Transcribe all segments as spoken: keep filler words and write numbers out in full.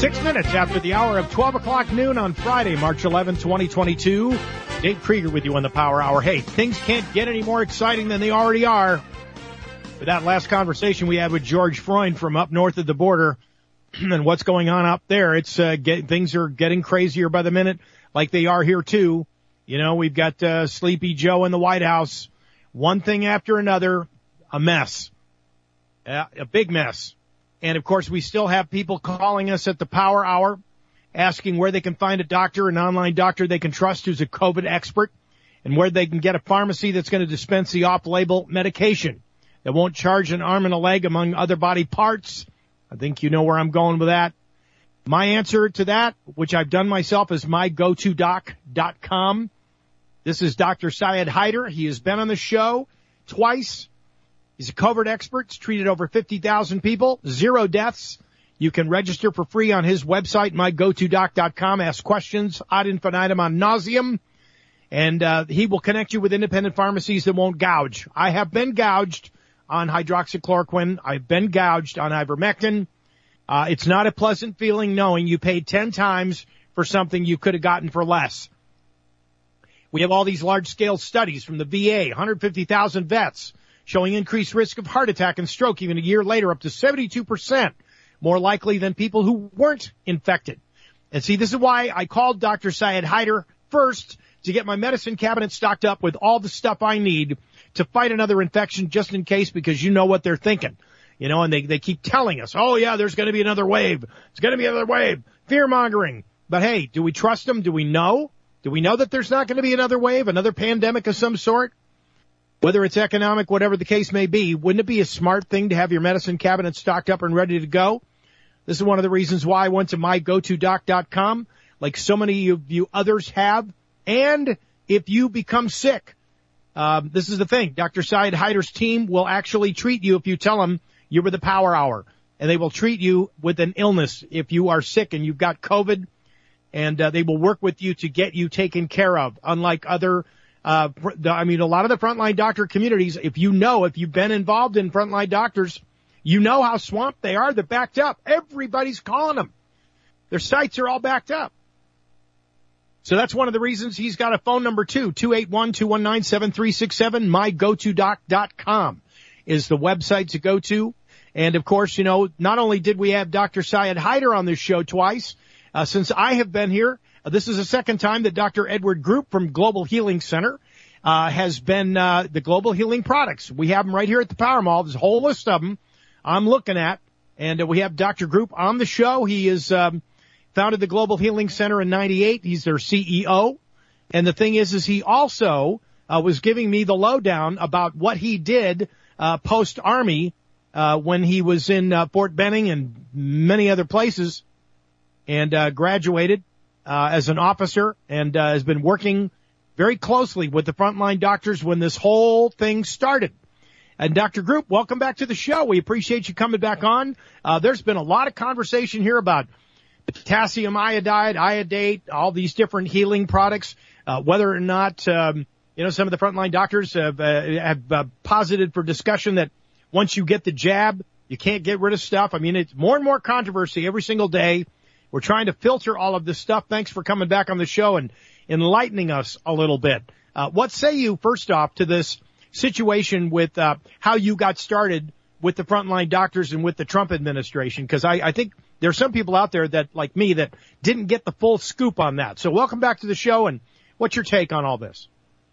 Six minutes after the hour of twelve o'clock noon on Friday, March eleventh, twenty twenty-two. Dave Krieger with you on the Power Hour. Hey, things can't get any more exciting than they already are. With that last conversation we had with George Freund from up north of the border and what's going on up there, it's uh, get, things are getting crazier by the minute, like they are here too. You know, we've got uh, Sleepy Joe in the White House. One thing after another, a mess, uh, a big mess. And, of course, we still have people calling us at the Power Hour asking where they can find a doctor, an online doctor they can trust who's a COVID expert, and where they can get a pharmacy that's going to dispense the off-label medication that won't charge an arm and a leg among other body parts. I think you know where I'm going with that. My answer to that, which I've done myself, is my go to doc dot com. This is Doctor Syed Haider. He has been on the show twice. He's a COVID expert. He's treated over fifty thousand people, zero deaths. You can register for free on his website, my go to doc dot com. Ask questions ad infinitum ad nauseum. And uh, he will connect you with independent pharmacies that won't gouge. I have been gouged on hydroxychloroquine. I've been gouged on ivermectin. Uh, it's not a pleasant feeling knowing you paid ten times for something you could have gotten for less. We have all these large-scale studies from the V A, one hundred fifty thousand vets, showing increased risk of heart attack and stroke even a year later, up to seventy-two percent more likely than people who weren't infected. And see, this is why I called Doctor Syed Haider first, to get my medicine cabinet stocked up with all the stuff I need to fight another infection just in case, because you know what they're thinking. You know, and they, they keep telling us, oh, yeah, there's going to be another wave. It's going to be another wave. Fear-mongering. But, hey, do we trust them? Do we know? Do we know that there's not going to be another wave, another pandemic of some sort? Whether it's economic, whatever the case may be, wouldn't it be a smart thing to have your medicine cabinet stocked up and ready to go? This is one of the reasons why I went to my go to doc dot com, like so many of you others have. And if you become sick, um, this is the thing. Doctor Syed Haider's team will actually treat you if you tell them you're with the Power Hour. And they will treat you with an illness if you are sick and you've got COVID. And uh, they will work with you to get you taken care of, unlike other Uh, the, I mean, a lot of the frontline doctor communities, if you know, if you've been involved in frontline doctors, you know how swamped they are. They're backed up. Everybody's calling them. Their sites are all backed up. So that's one of the reasons he's got a phone number too. two eight one, two one nine, seven three six seven. my go to doc dot com is the website to go to. And of course, you know, not only did we have Doctor Syed Haider on this show twice, uh, since I have been here, Uh, this is the second time that Doctor Edward Group from Global Healing Center uh, has been uh, the Global Healing Products. We have them right here at the Power Mall. There's a whole list of them I'm looking at. And uh, we have Doctor Group on the show. He is um, founded the Global Healing Center in ninety-eight. He's their C E O. And the thing is, is he also uh, was giving me the lowdown about what he did uh, post-Army uh, when he was in uh, Fort Benning and many other places, and uh, graduated Uh, as an officer, and uh, has been working very closely with the frontline doctors when this whole thing started. And Doctor Group, welcome back to the show. We appreciate you coming back on. Uh, there's been a lot of conversation here about potassium iodide, iodate, all these different healing products, uh, whether or not, um, you know, some of the frontline doctors have, uh, have uh, posited for discussion that once you get the jab, you can't get rid of stuff. I mean, it's more and more controversy every single day. We're trying to filter all of this stuff. Thanks for coming back on the show and enlightening us a little bit. Uh, what say you, first off, to this situation with uh, how you got started with the frontline doctors and with the Trump administration? Because I, I think there are some people out there that, like me, that didn't get the full scoop on that. So welcome back to the show, and what's your take on all this?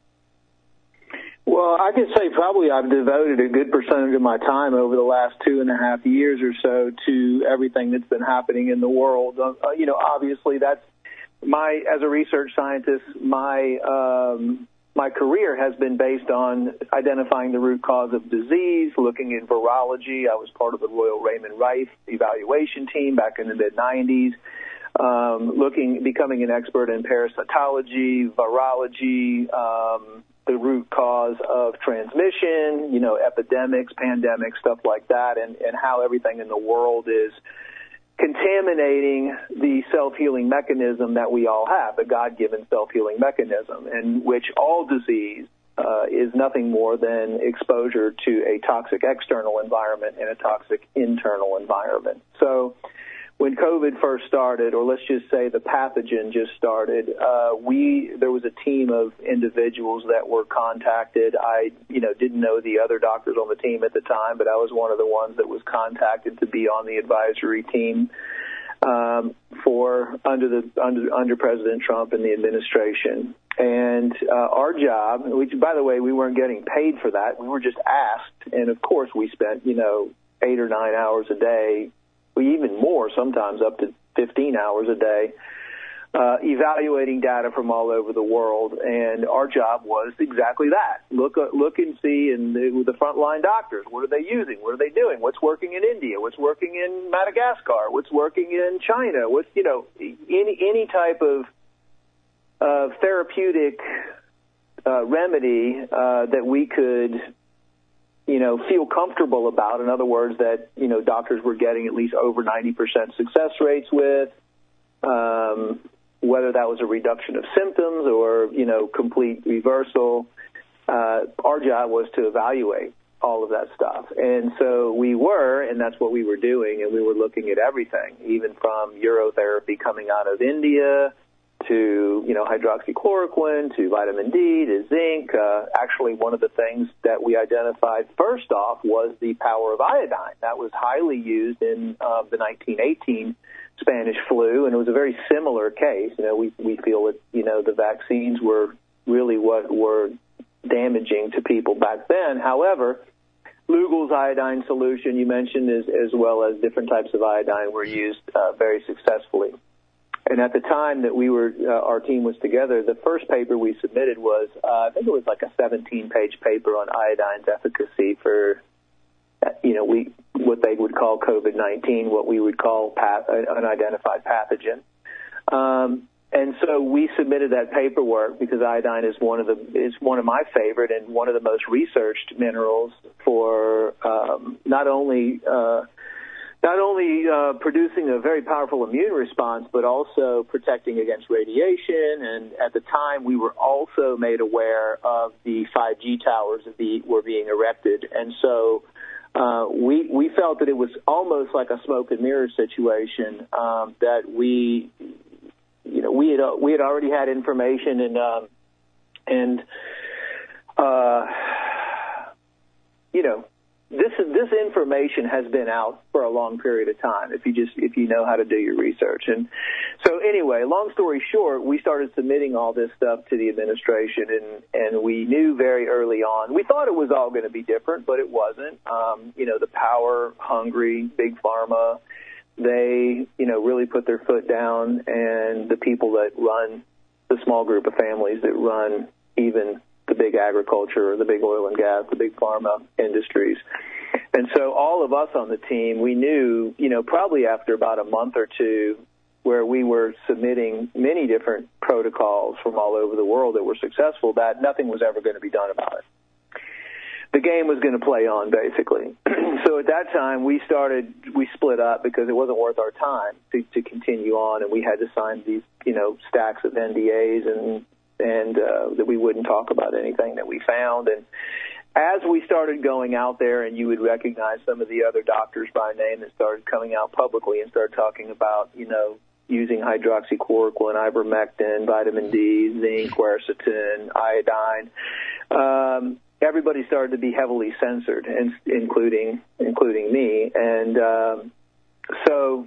Well, I can say probably I've devoted a good percentage of my time over the last two and a half years or so to everything that's been happening in the world. Uh, you know, obviously that's my, as a research scientist, my, um, my career has been based on identifying the root cause of disease, looking at virology. I was part of the Royal Raymond Rife evaluation team back in the mid nineties. Um, looking, becoming an expert in parasitology, virology, um, the root cause of transmission, you know, epidemics, pandemics, stuff like that, and, and how everything in the world is contaminating the self-healing mechanism that we all have, the God-given self-healing mechanism, in which all disease uh, is nothing more than exposure to a toxic external environment and a toxic internal environment. So when COVID first started, or let's just say the pathogen just started, uh, we there was a team of individuals that were contacted. I, you know, didn't know the other doctors on the team at the time, but I was one of the ones that was contacted to be on the advisory team um, for under the under under President Trump and the administration. And uh, our job, which by the way, we weren't getting paid for that. We were just asked, and of course, we spent you know eight or nine hours a day. We even more, sometimes up to fifteen hours a day, uh, evaluating data from all over the world. And our job was exactly that. Look uh, look and see in the, the frontline doctors. What are they using? What are they doing? What's working in India? What's working in Madagascar? What's working in China? What's, you know, any, any type of uh, therapeutic uh, remedy uh, that we could you know, feel comfortable about. In other words, that, you know, doctors were getting at least over ninety percent success rates with, um, whether that was a reduction of symptoms or, you know, complete reversal. Uh, our job was to evaluate all of that stuff. And so we were, and that's what we were doing, and we were looking at everything, even from urotherapy coming out of India to, you know, hydroxychloroquine, to vitamin D, to zinc. Uh, actually, one of the things that we identified first off was the power of iodine. That was highly used in uh, the nineteen eighteen Spanish flu, and it was a very similar case. You know, we, we feel that, you know, the vaccines were really what were damaging to people back then. However, Lugol's iodine solution, you mentioned, as, as well as different types of iodine were used uh, very successfully. And at the time that we were, uh, our team was together, the first paper we submitted was, uh, I think it was like a seventeen-page paper on iodine's efficacy for, you know, we what they would call COVID nineteen, what we would call path, an unidentified pathogen. Um, and so we submitted that paperwork because iodine is one of the is one of my favorite and one of the most researched minerals for um, not only uh, Not only uh, producing a very powerful immune response, but also protecting against radiation. And at the time, we were also made aware of the five G towers that be, were being erected. And so uh, we we felt that it was almost like a smoke and mirror situation, um, that we, you know, we had we had already had information and um, and uh, you know. This this information has been out for a long period of time if you just if you know how to do your research. And so anyway, long story short, we started submitting all this stuff to the administration, and and we knew very early on. We thought it was all going to be different, but it wasn't. Um, you know, the power hungry big pharma, they you know really put their foot down, and the people that run the small group of families that run even the big agriculture, the big oil and gas, the big pharma industries. And so all of us on the team, we knew, you know, probably after about a month or two where we were submitting many different protocols from all over the world that were successful, that nothing was ever going to be done about it. The game was going to play on, basically. So at that time, we started, we split up because it wasn't worth our time to, to continue on, and we had to sign these, you know, stacks of N D As and and uh, that we wouldn't talk about anything that we found. And as we started going out there, and you would recognize some of the other doctors by name that started coming out publicly and started talking about, you know, using hydroxychloroquine, ivermectin, vitamin D, zinc, quercetin, iodine, um, everybody started to be heavily censored, and including including me. And um, so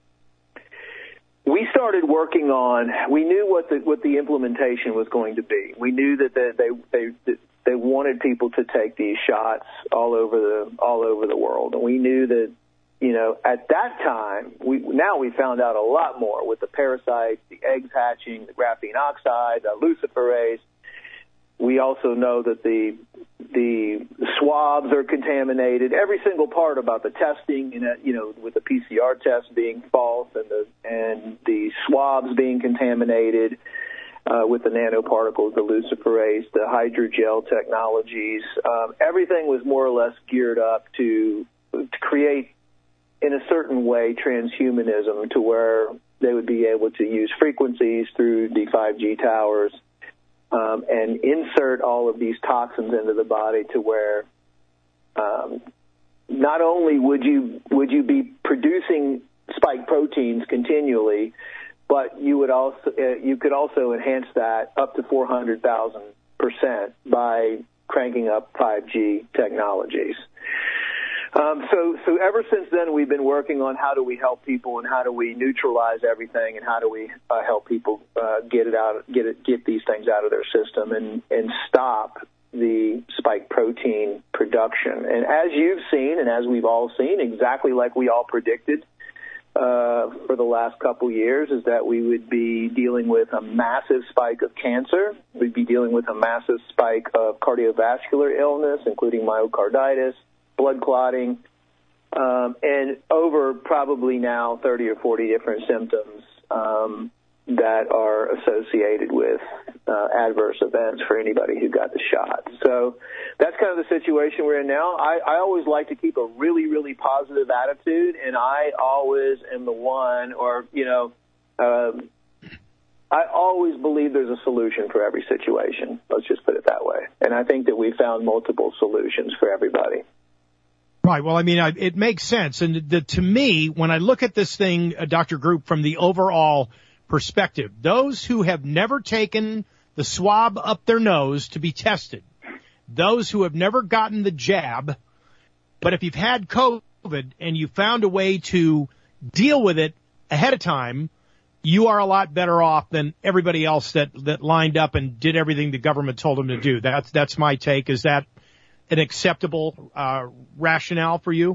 we started working on. We knew what the what the implementation was going to be. We knew that they they they, they wanted people to take these shots all over the all over the world, and we knew that, you know, at that time, we now we found out a lot more with the parasites, the eggs hatching, the graphene oxide, the luciferase. We also know that the the swabs are contaminated. Every single part about the testing, you know, with the P C R test being false and the and the swabs being contaminated uh, with the nanoparticles, the luciferase, the hydrogel technologies. Um, everything was more or less geared up to to create, in a certain way, transhumanism, to where they would be able to use frequencies through the five G towers. Um, and insert all of these toxins into the body to where um, not only would you would you be producing spike proteins continually, but you would also uh, you could also enhance that up to four hundred thousand percent by cranking up five G technologies. Um, so, so ever since then, we've been working on how do we help people and how do we neutralize everything and how do we uh, help people uh, get it out, get it, get these things out of their system and, and stop the spike protein production. And as you've seen, and as we've all seen, exactly like we all predicted uh, for the last couple years, is that we would be dealing with a massive spike of cancer. We'd be dealing with a massive spike of cardiovascular illness, including myocarditis, blood clotting, um, and over probably now thirty or forty different symptoms um, that are associated with uh, adverse events for anybody who got the shot. So that's kind of the situation we're in now. I, I always like to keep a really, really positive attitude, and I always am the one, or, you know, uh, I always believe there's a solution for every situation. Let's just put it that way. And I think that we found multiple solutions for everybody. Right. Well, I mean, I, it makes sense. And the, to me, when I look at this thing, uh, Doctor Group, from the overall perspective, those who have never taken the swab up their nose to be tested, those who have never gotten the jab, but if you've had COVID and you found a way to deal with it ahead of time, you are a lot better off than everybody else that, that lined up and did everything the government told them to do. That's, that's my take. Is that an acceptable uh, rationale for you?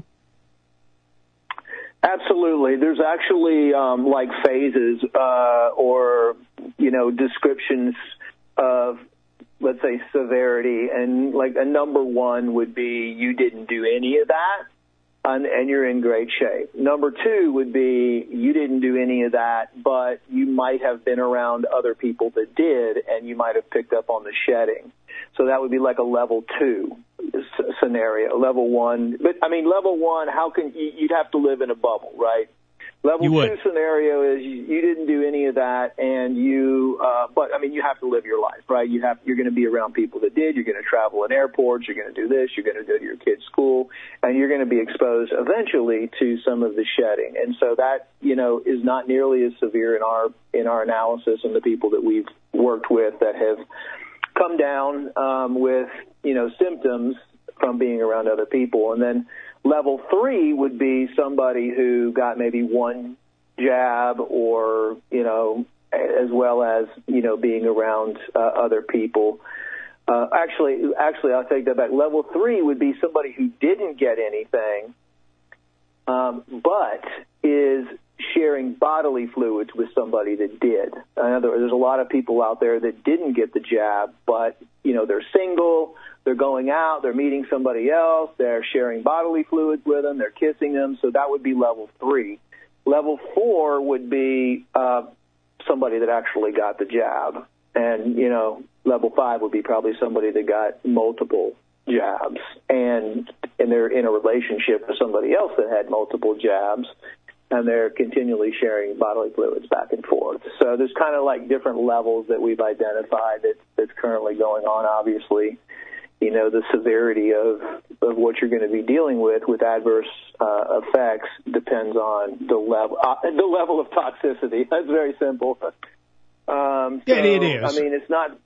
Absolutely. There's actually um, like phases uh, or, you know, descriptions of, let's say, severity. And like a number one would be you didn't do any of that and, and you're in great shape. Number two would be you didn't do any of that, but you might have been around other people that did and you might have picked up on the shedding. So that would be like a level two scenario. Level one, but I mean, level one, how can you, you'd have to live in a bubble, right? Level you two would. scenario is you, you didn't do any of that, and you, uh, but I mean, you have to live your life, right? You have, you're going to be around people that did. You're going to travel in airports. You're going to do this. You're going to go to your kid's school, and you're going to be exposed eventually to some of the shedding. And so that, you know, is not nearly as severe in our in our analysis and the people that we've worked with that have come down um, with, you know, symptoms from being around other people. And then level three would be somebody who got maybe one jab or, you know, as well as, you know, being around uh, other people. Uh, actually, actually, I'll take that back. Level three would be somebody who didn't get anything, um, but is sharing bodily fluids with somebody that did. In other words, there's a lot of people out there that didn't get the jab, but, you know, they're single, they're going out, they're meeting somebody else, they're sharing bodily fluids with them, they're kissing them, so that would be level three. Level four would be uh, somebody that actually got the jab. And, you know, level five would be probably somebody that got multiple jabs, and, and they're in a relationship with somebody else that had multiple jabs, and they're continually sharing bodily fluids back and forth. So there's kind of like different levels that we've identified that, that's currently going on. Obviously, you know, the severity of, of what you're going to be dealing with with adverse uh, effects depends on the level uh, the level of toxicity. That's very simple. Um, so, yeah, it is. I mean, it's not,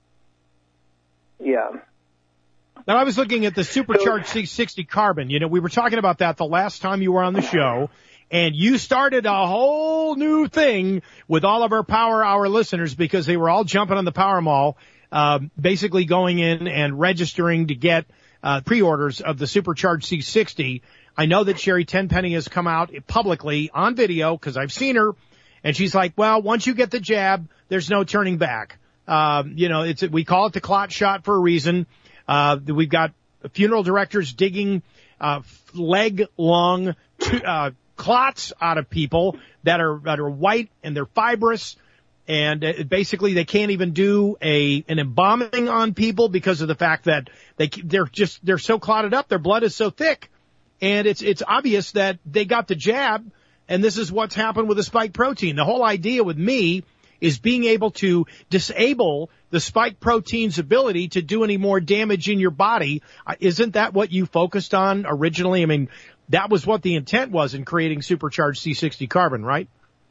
yeah. Now, I was looking at the supercharged C sixty Carbon. You know, we were talking about that the last time you were on the show. And you started a whole new thing with all of our Power Hour listeners because they were all jumping on the Power Mall, uh, basically going in and registering to get uh, pre-orders of the Supercharged C sixty. I know that Sherry Tenpenny has come out publicly on video because I've seen her, and she's like, well, once you get the jab, there's no turning back. Uh, you know, it's we call it the clot shot for a reason. Uh, we've got funeral directors digging uh, leg long uh clots out of people that are that are white and they're fibrous, and uh, basically they can't even do a an embalming on people because of the fact that they they're just they're so clotted up, their blood is so thick, and it's it's obvious that they got the jab, and this is what's happened with the spike protein. The whole idea with me is being able to disable the spike protein's ability to do any more damage in your body. Uh, isn't that what you focused on originally? I mean, that was what the intent was in creating supercharged C sixty carbon, right?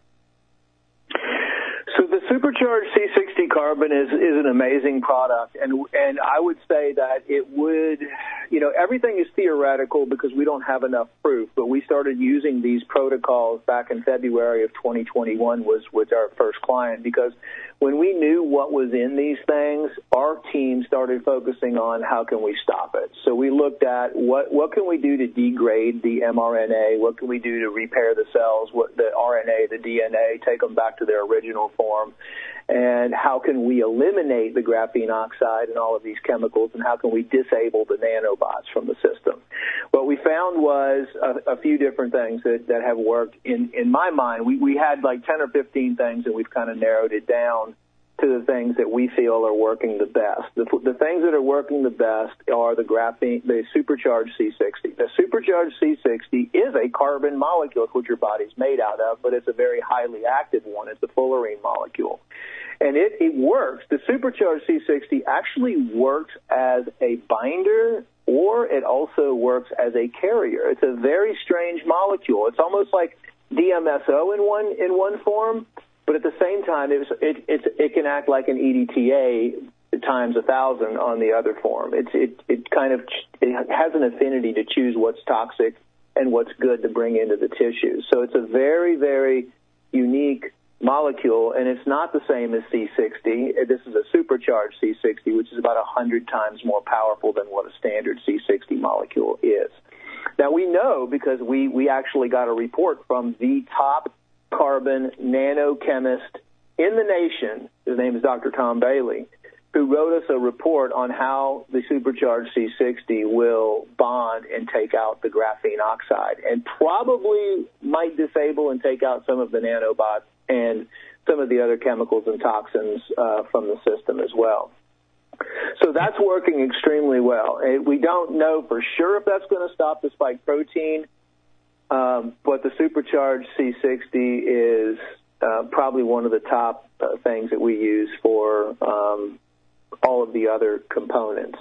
So the supercharged C sixty carbon is, is an amazing product, and and I would say that it would, you know, everything is theoretical because we don't have enough proof, but we started using these protocols back in February of twenty twenty-one was with our first client, because when we knew what was in these things, our team started focusing on how can we stop it. So we looked at what what can we do to degrade the mRNA, what can we do to repair the cells, what the R N A, the D N A, take them back to their original form, and how can we eliminate the graphene oxide and all of these chemicals, and how can we disable the nanobots from the system. What we found was a, a few different things that, that have worked. In, in my mind, we, we had like ten or fifteen things, and we've kind of narrowed it down to the things that we feel are working the best. The, the things that are working the best are the graphene, the supercharged C sixty. The supercharged C sixty is a carbon molecule, which your body's made out of, but it's a very highly active one. It's a fullerene molecule. And it, it works. The supercharged C sixty actually works as a binder, or it also works as a carrier. It's a very strange molecule. It's almost like D M S O in one in one form, but at the same time, it, it, it, it can act like an E D T A times a thousand on the other form. It's, it, it kind of it has an affinity to choose what's toxic and what's good to bring into the tissue. So it's a very, very unique molecule, and it's not the same as C sixty. This is a supercharged C sixty, which is about one hundred times more powerful than what a standard C sixty molecule is. Now, we know because we, we actually got a report from the top carbon nanochemist in the nation. His name is Doctor Tom Bailey, who wrote us a report on how the supercharged C sixty will bond and take out the graphene oxide, and probably might disable and take out some of the nanobots and some of the other chemicals and toxins uh, from the system as well. So that's working extremely well. We don't know for sure if that's going to stop the spike protein, um, but the supercharged C sixty is uh, probably one of the top uh, things that we use for um, all of the other components.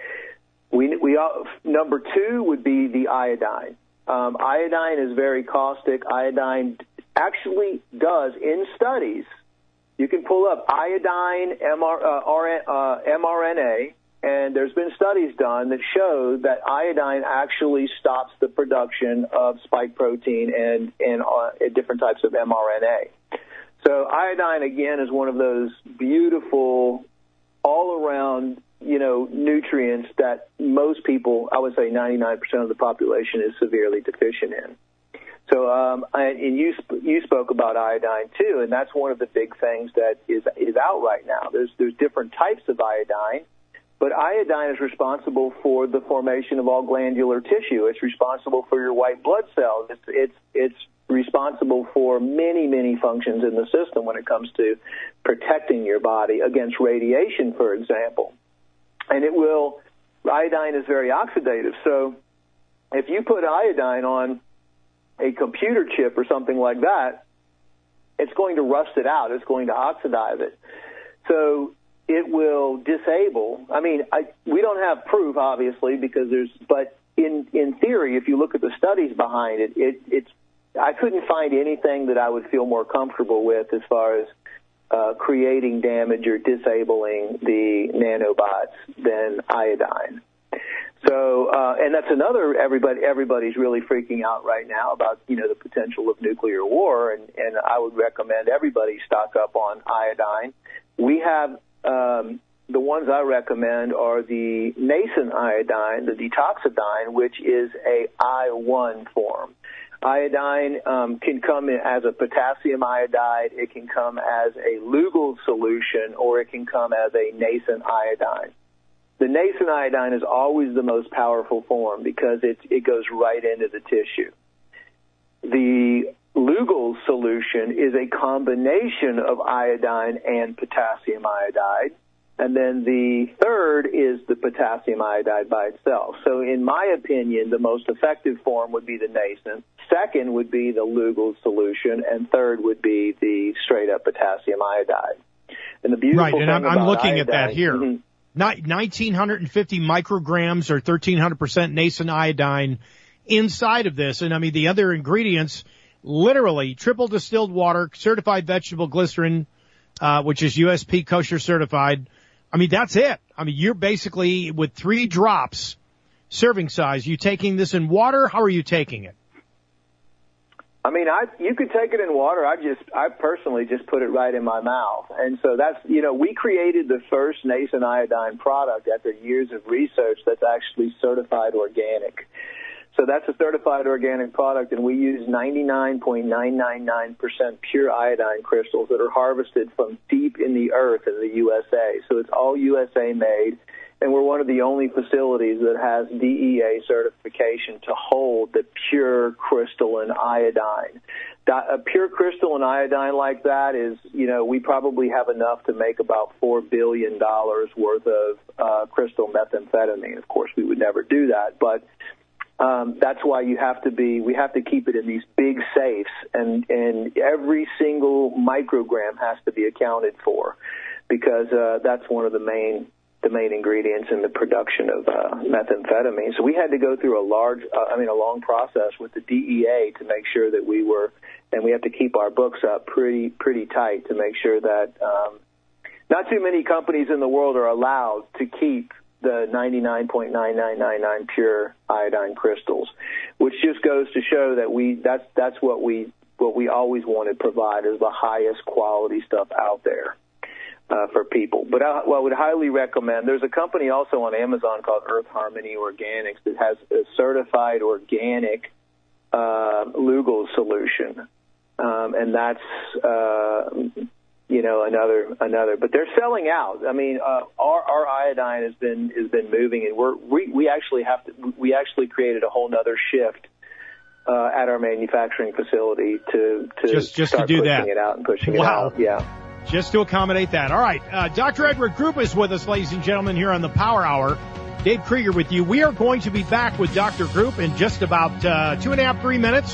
We, we uh, number two would be the iodine. Um, iodine is very caustic. Iodine actually does, in studies, you can pull up iodine M R, uh, R, uh, mRNA, and there's been studies done that show that iodine actually stops the production of spike protein and, and uh, different types of mRNA. So iodine, again, is one of those beautiful, all-around, you know, nutrients that most people, I would say ninety-nine percent of the population, is severely deficient in. So, um, and you you spoke about iodine too, and that's one of the big things that is is out right now. There's there's different types of iodine, but iodine is responsible for the formation of all glandular tissue. It's responsible for your white blood cells. It's it's it's responsible for many many functions in the system when it comes to protecting your body against radiation, for example. And it will iodine is very oxidative. So, if you put iodine on a computer chip or something like that, it's going to rust it out. It's going to oxidize it. So it will disable. I mean, I, we don't have proof, obviously, because there's, but in, in theory, if you look at the studies behind it, it, it's, I couldn't find anything that I would feel more comfortable with as far as uh, creating damage or disabling the nanobots than iodine. So, uh, and that's another, everybody, everybody's really freaking out right now about, you know, the potential of nuclear war, and, and I would recommend everybody stock up on iodine. We have, um, the ones I recommend are the nascent iodine, the detoxidine, which is a I one form. Iodine um, can come in as a potassium iodide, it can come as a Lugol solution, or it can come as a nascent iodine. The nascent iodine is always the most powerful form because it, it goes right into the tissue. The Lugol solution is a combination of iodine and potassium iodide. And then the third is the potassium iodide by itself. So in my opinion, the most effective form would be the nascent. Second would be the Lugol solution. And third would be the straight-up potassium iodide. And the beautiful right, and thing I'm, I'm about looking iodine, at that here. Mm-hmm. Not nineteen fifty micrograms or thirteen hundred percent nascent iodine inside of this. And I mean, the other ingredients, literally triple distilled water, certified vegetable glycerin, uh, which is U S P kosher certified. I mean, that's it. I mean, you're basically with three drops serving size. You taking this in water? How are you taking it? I mean, I you could take it in water. I just, I personally just put it right in my mouth. And so that's, you know, we created the first nascent iodine product after years of research that's actually certified organic. So that's a certified organic product, and we use ninety-nine point nine nine nine percent pure iodine crystals that are harvested from deep in the earth in the U S A. So it's all U S A made. And we're one of the only facilities that has D E A certification to hold the pure crystalline iodine. A pure crystalline iodine like that is, you know, we probably have enough to make about four billion dollars worth of uh, crystal methamphetamine. Of course, we would never do that, but um, that's why you have to be, we have to keep it in these big safes, and, and every single microgram has to be accounted for, because uh, that's one of the main the main ingredients in the production of uh, methamphetamine. So we had to go through a large, uh, I mean, a long process with the D E A to make sure that we were, and we have to keep our books up pretty, pretty tight to make sure that um, not too many companies in the world are allowed to keep the ninety-nine point nine nine nine nine pure iodine crystals, which just goes to show that we, that's, that's what we, what we always wanted to provide is the highest quality stuff out there. Uh, for people. But I, well, I would highly recommend, there's a company also on Amazon called Earth Harmony Organics that has a certified organic uh, Lugol solution. Um, and that's, uh, you know, another, another, but they're selling out. I mean, uh, our, our iodine has been, has been moving, and we're, we, we actually have to, we actually created a whole nother shift uh, at our manufacturing facility to, to just, just start to do pushing that. it out and pushing wow. it out. Yeah. Just to accommodate that. All right. Uh, Doctor Edward Group is with us, ladies and gentlemen, here on the Power Hour. Dave Krieger with you. We are going to be back with Doctor Group in just about uh, two and a half, three minutes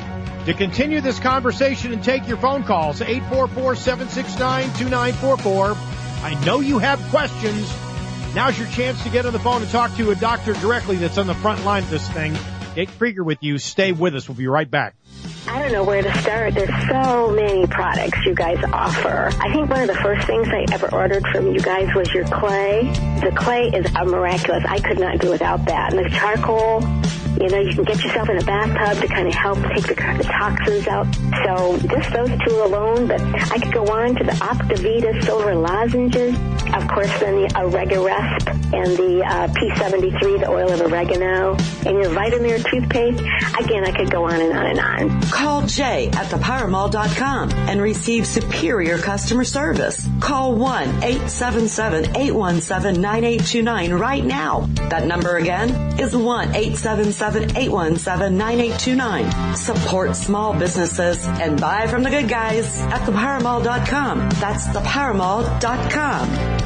to continue this conversation and take your phone calls. eight four four, seven six nine, two nine four four. I know you have questions. Now's your chance to get on the phone and talk to a doctor directly that's on the front line of this thing. Dave Krieger with you. Stay with us. We'll be right back. I don't know where to start. There's so many products you guys offer. I think one of the first things I ever ordered from you guys was your clay. The clay is a miraculous. I could not do without that. And the charcoal, you know, you can get yourself in a bathtub to kind of help take the, the toxins out. So just those two alone, but I could go on to the Optivita silver lozenges. Of course, then the Oregarest and the uh, P seventy-three, the oil of oregano, and your Vitamir toothpaste. Again, I could go on and on and on. Call Jay at the power mall dot com and receive superior customer service. Call one eight seven seven, eight one seven, nine eight two nine right now. That number again is one eight seven seven, eight one seven, nine eight two nine. Support small businesses and buy from the good guys at the power mall dot com. That's the power mall dot com.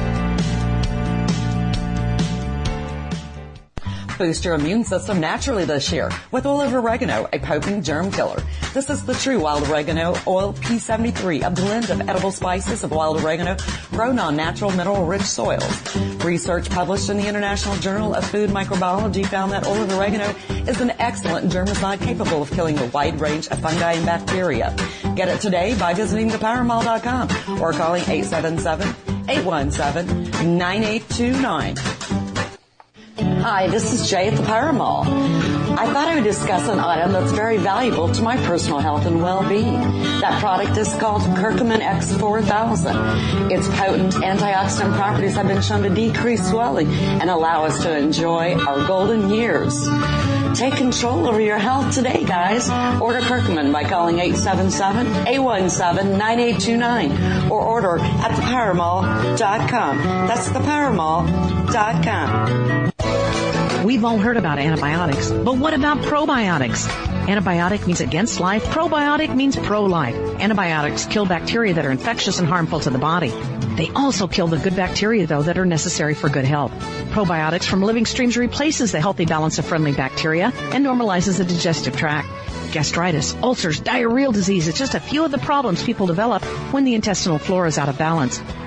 Boost your immune system naturally this year with oil of oregano, a potent germ killer. This is the true wild oregano oil P seventy-three, a blend of edible spices of wild oregano grown on natural mineral-rich soils. Research published in the International Journal of Food Microbiology found that oil of oregano is an excellent germicide capable of killing a wide range of fungi and bacteria. Get it today by visiting the power mall dot com or calling eight seven seven, eight one seven, nine eight two nine. Hi, this is Jay at the Power Mall. I thought I would discuss an item that's very valuable to my personal health and well-being. That product is called Curcumin X four thousand. Its potent antioxidant properties have been shown to decrease swelling and allow us to enjoy our golden years. Take control over your health today, guys. Order Curcumin by calling eight seven seven, eight one seven, nine eight two nine or order at the power mall dot com. That's the power mall dot com. We've all heard about antibiotics, but what about probiotics? Antibiotic means against life. Probiotic means pro-life. Antibiotics kill bacteria that are infectious and harmful to the body. They also kill the good bacteria, though, that are necessary for good health. Probiotics from living streams replaces the healthy balance of friendly bacteria and normalizes the digestive tract. Gastritis, ulcers, diarrheal disease is just a few of the problems people develop when the intestinal flora is out of balance.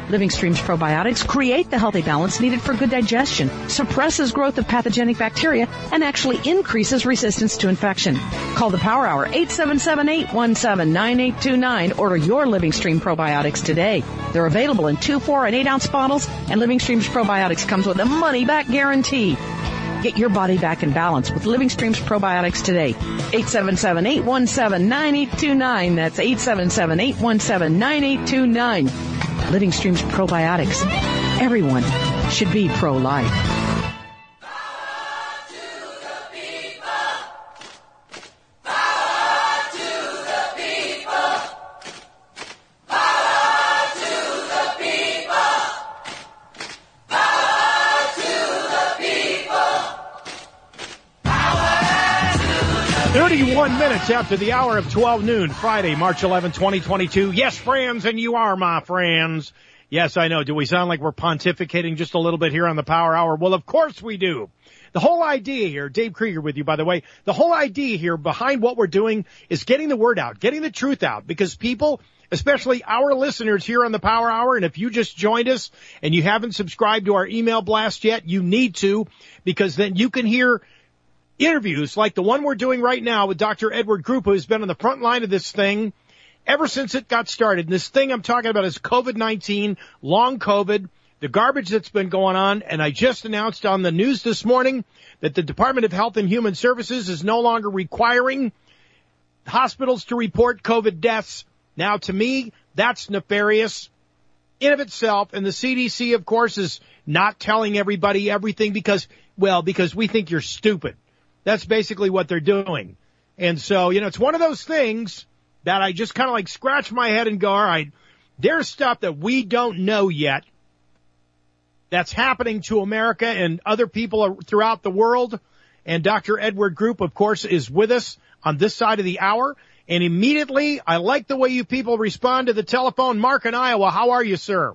Living Stream's probiotics create the healthy balance needed for good digestion, suppresses growth of pathogenic bacteria, and actually increases resistance to infection. Call the Power Hour, eight seven seven, eight one seven, nine eight two nine. Order your Living Stream probiotics today. They're available in two, four, and eight ounce bottles, and Living Stream's probiotics comes with a money-back guarantee. Get your body back in balance with Living Stream's probiotics today. eight seven seven, eight one seven, nine eight two nine. That's eight seven seven, eight one seven, nine eight two nine. Living Stream's probiotics. Everyone should be pro-life. thirty-one minutes after the hour of twelve noon, Friday, March eleventh, twenty twenty-two. Yes, friends, and you are my friends. Yes, I know. Do we sound like we're pontificating just a little bit here on the Power Hour? Well, of course we do. The whole idea here, Dave Krieger with you, by the way, the whole idea here behind what we're doing is getting the word out, getting the truth out, because people, especially our listeners here on the Power Hour, and if you just joined us and you haven't subscribed to our email blast yet, you need to, because then you can hear interviews like the one we're doing right now with Doctor Edward Group, who's been on the front line of this thing ever since it got started. And this thing I'm talking about is COVID nineteen, long COVID, the garbage that's been going on. And I just announced on the news this morning that the Department of Health and Human Services is no longer requiring hospitals to report COVID deaths. Now, to me, that's nefarious in of itself. And the C D C, of course, is not telling everybody everything because, well, because we think you're stupid. That's basically what they're doing. And so, you know, it's one of those things that I just kind of like scratch my head and go, all right, there's stuff that we don't know yet that's happening to America and other people throughout the world. And Doctor Edward Group, of course, is with us on this side of the hour. And immediately, I like the way you people respond to the telephone. Mark in Iowa, how are you, sir?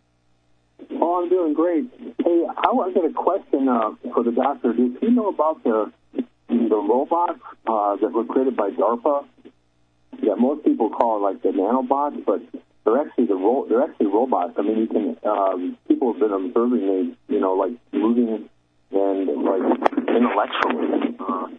Oh, I'm doing great. Hey, I want to get a question uh, for the doctor. Does he know about the the robots uh, that were created by DARPA? Yeah, most people call it like the nanobots, but they're actually the ro- they're actually robots. I mean, you can um, people have been observing these, you know, like moving and like intellectually. Uh,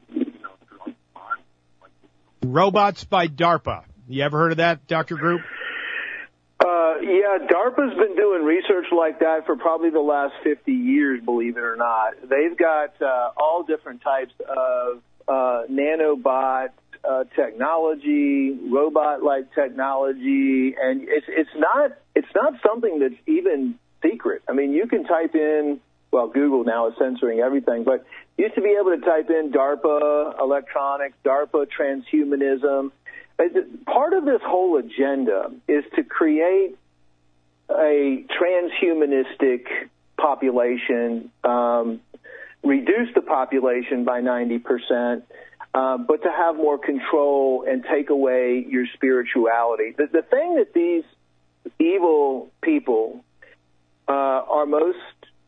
Robots by DARPA. You ever heard of that, Doctor Group? Uh, yeah, DARPA's been doing research like that for probably the last fifty years, believe it or not. They've got uh, all different types of uh, nanobot uh, technology, robot-like technology, and it's it's not it's not something that's even secret. I mean, you can type in, well, Google now is censoring everything, but you used to be able to type in DARPA electronics, DARPA transhumanism. Part of this whole agenda is to create a transhumanistic population, um, reduce the population by ninety percent, uh, but to have more control and take away your spirituality. The, the thing that these evil people uh, are most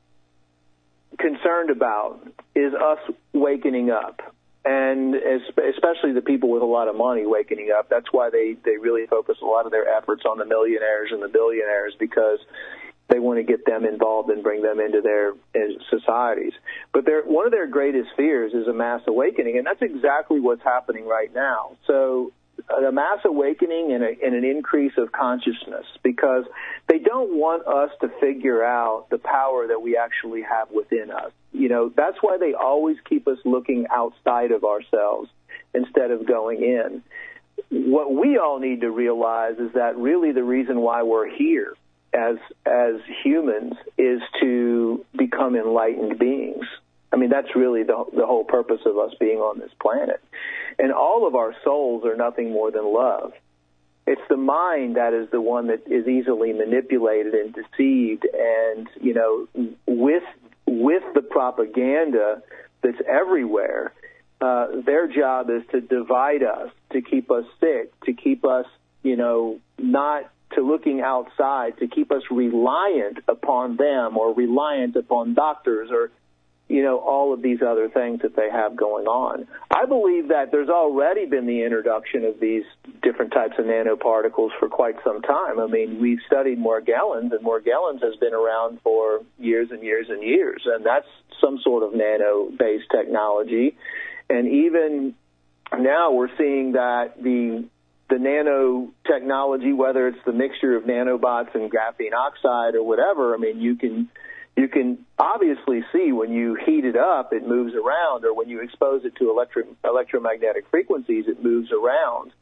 concerned about is us wakening up. And especially the people with a lot of money waking up. That's why they, they really focus a lot of their efforts on the millionaires and the billionaires, because they want to get them involved and bring them into their societies. But one of their greatest fears is a mass awakening, and that's exactly what's happening right now. So a mass awakening and, a, and an increase of consciousness, because they don't want us to figure out the power that we actually have within us. You know, that's why they always keep us looking outside of ourselves instead of going in. What we all need to realize is that really the reason why we're here as as humans is to become enlightened beings. I mean, that's really the, the whole purpose of us being on this planet. And all of our souls are nothing more than love. It's the mind that is the one that is easily manipulated and deceived. And, you know, with with the propaganda that's everywhere, uh, their job is to divide us, to keep us sick, to keep us, you know, not to looking outside, to keep us reliant upon them or reliant upon doctors or you know, all of these other things that they have going on. I believe that there's already been the introduction of these different types of nanoparticles for quite some time. I mean, we've studied Morgellons, and Morgellons has been around for years and years and years, and that's some sort of nano-based technology. And even now we're seeing that the the nanotechnology, whether it's the mixture of nanobots and graphene oxide or whatever, I mean, you can you can obviously see when you heat it up, it moves around, or when you expose it to electro, electromagnetic frequencies, it moves around.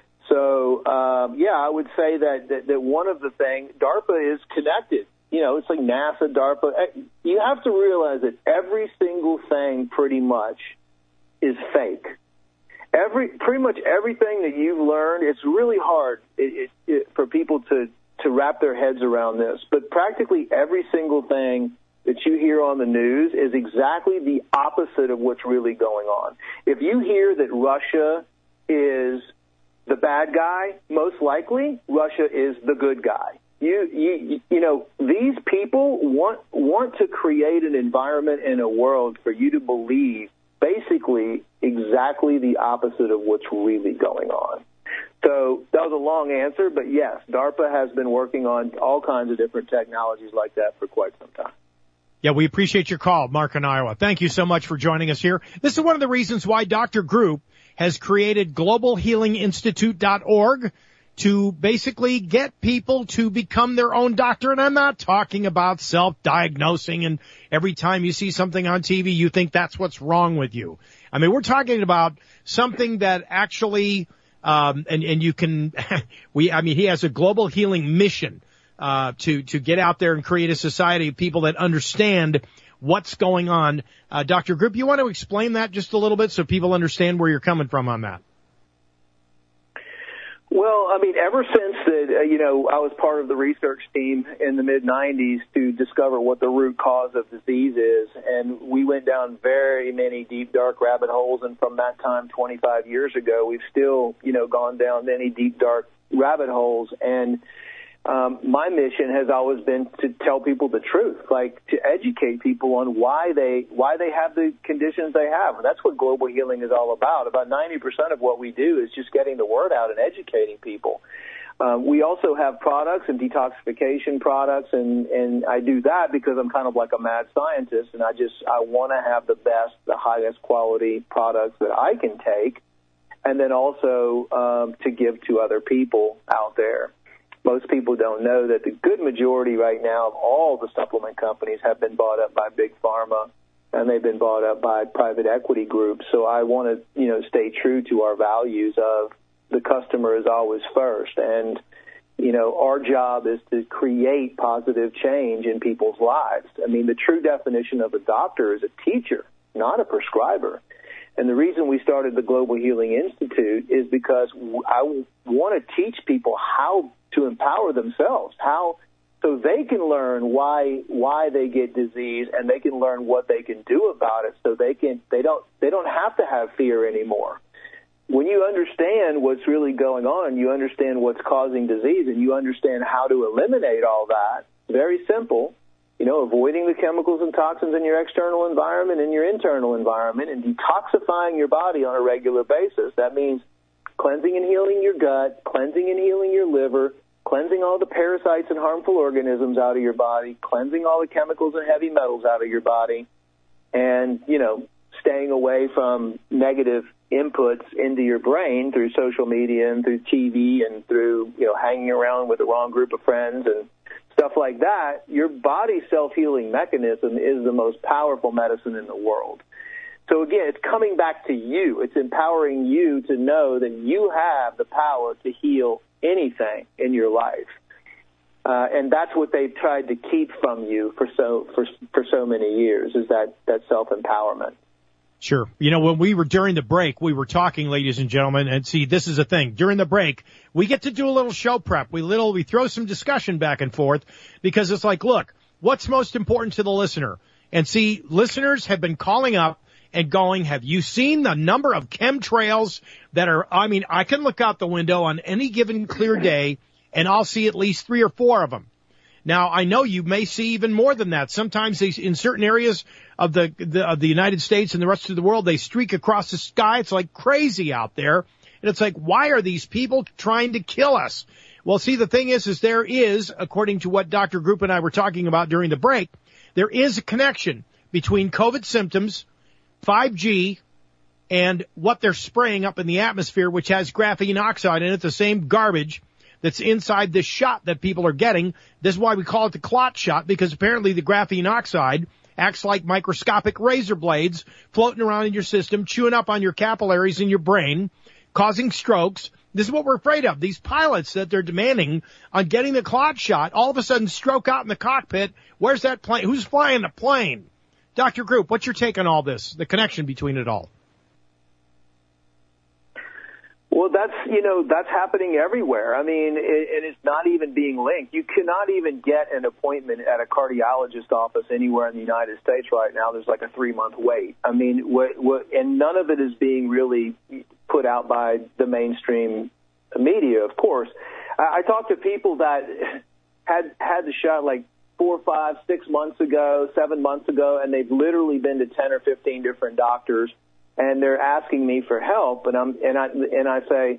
So, um, yeah, I would say that, that, that one of the things, DARPA is connected. You know, it's like NASA, DARPA. You have to realize that every single thing pretty much is fake. Every pretty much everything that you've learned, it's really hard it, it, it, for people to, to wrap their heads around this. But practically every single thing that you hear on the news is exactly the opposite of what's really going on. If you hear that Russia is the bad guy, most likely Russia is the good guy. You, you, you know, these people want want to create an environment in a world for you to believe basically exactly the opposite of what's really going on. So that was a long answer, but yes, DARPA has been working on all kinds of different technologies like that for quite some time. Yeah, we appreciate your call, Mark in Iowa. Thank you so much for joining us here. This is one of the reasons why Doctor Group has created global healing institute dot org to basically get people to become their own doctor. And I'm not talking about self-diagnosing and every time you see something on T V, you think that's what's wrong with you. I mean, we're talking about something that actually, um, and, and you can, we, I mean, he has a global healing mission, uh, to, to get out there and create a society of people that understand what's going on. Uh, Doctor Group, you want to explain that just a little bit so people understand where you're coming from on that? Well, I mean, ever since that, uh, you know, I was part of the research team in the mid nineties to discover what the root cause of disease is, and we went down very many deep, dark rabbit holes, and from that time, twenty-five years ago, we've still, you know, gone down many deep, dark rabbit holes, and um, my mission has always been to tell people the truth, like to educate people on why they why they have the conditions they have. And that's what global healing is all about. About ninety percent of what we do is just getting the word out and educating people. Um, we also have products and detoxification products, and, and I do that because I'm kind of like a mad scientist, and I just I want to have the best, the highest quality products that I can take, and then also um, to give to other people out there. Most people don't know that the good majority right now of all the supplement companies have been bought up by big pharma, and they've been bought up by private equity groups. So I want to, you know, stay true to our values of the customer is always first. And, you know, our job is to create positive change in people's lives. I mean, the true definition of a doctor is a teacher, not a prescriber. And the reason we started the Global Healing Institute is because I want to teach people how to empower themselves, how so they can learn why why they get disease, and they can learn what they can do about it, so they can they don't they don't have to have fear anymore. When you understand what's really going on, you understand what's causing disease, and you understand how to eliminate all that. Very simple. You know, avoiding the chemicals and toxins in your external environment and your internal environment, and detoxifying your body on a regular basis. That means cleansing and healing your gut, cleansing and healing your liver, cleansing all the parasites and harmful organisms out of your body, cleansing all the chemicals and heavy metals out of your body, and, you know, staying away from negative inputs into your brain through social media and through T V and through, you know, hanging around with the wrong group of friends and stuff like that. Your body's self-healing mechanism is the most powerful medicine in the world. So, again, it's coming back to you. It's empowering you to know that you have the power to heal anything in your life. Uh, and that's what they've tried to keep from you for so for for so many years, is that, that self-empowerment. Sure. You know, when we were during the break, we were talking, ladies and gentlemen, and see, this is the thing. During the break, we get to do a little show prep. We little, we throw some discussion back and forth because it's like, look, what's most important to the listener? And see, listeners have been calling up and going, have you seen the number of chemtrails that are, I mean, I can look out the window on any given clear day and I'll see at least three or four of them. Now, I know you may see even more than that. Sometimes they, in certain areas of the, the of the United States and the rest of the world, they streak across the sky. It's like crazy out there. And it's like, why are these people trying to kill us? Well, see, the thing is, is there is, according to what Doctor Group and I were talking about during the break, there is a connection between COVID symptoms, five G, and what they're spraying up in the atmosphere, which has graphene oxide in it, the same garbage that's inside this shot that people are getting. This is why we call it the clot shot, because apparently the graphene oxide acts like microscopic razor blades floating around in your system, chewing up on your capillaries in your brain, causing strokes. This is what we're afraid of. These pilots that they're demanding on getting the clot shot, all of a sudden stroke out in the cockpit. Where's that plane? Who's flying the plane? Doctor Group, what's your take on all this, the connection between it all? Well, that's, you know, that's happening everywhere. I mean, it, and it's not even being linked. You cannot even get an appointment at a cardiologist office anywhere in the United States right now. There's like a three-month wait. I mean, what, what, and none of it is being really put out by the mainstream media, of course. I, I talked to people that had had the shot like four, five, six months ago, seven months ago, and they've literally been to ten or fifteen different doctors. And they're asking me for help, and I'm and I and I say,